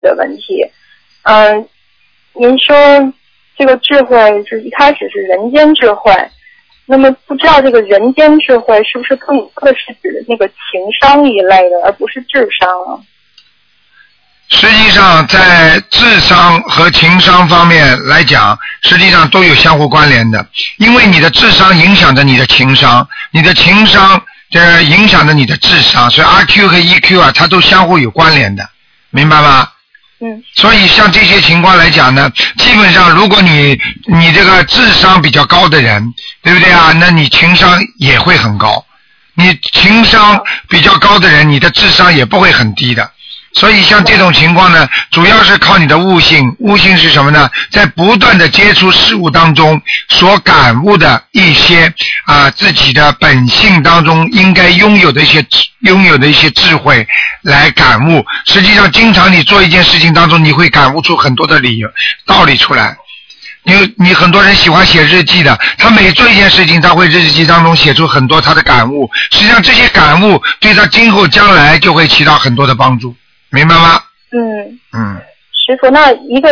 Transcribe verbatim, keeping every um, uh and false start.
的问题。嗯、呃，您说这个智慧是一开始是人间智慧，那么不知道这个人间智慧是不是更多的是指那个情商一类的，而不是智商啊？ 实际上在智商和情商方面来讲，实际上都有相互关联的，因为你的智商影响着你的情商，你的情商这影响着你的智商，所以 R Q 和 E Q 啊，它都相互有关联的，明白吗？ 嗯。 所以像这些情况来讲呢，基本上如果你你这个智商比较高的人，对不对啊？那你情商也会很高，你情商比较高的人，你的智商也不会很低的。所以像这种情况呢，主要是靠你的悟性。悟性是什么呢？在不断的接触事物当中所感悟的一些啊自己的本性当中应该拥有的一些拥有的一些智慧来感悟。实际上经常你做一件事情当中，你会感悟出很多的理由道理出来。你你很多人喜欢写日记的，他每做一件事情，他会日记当中写出很多他的感悟。实际上这些感悟对他今后将来就会起到很多的帮助。明白吗？ 嗯嗯， 师傅，那一个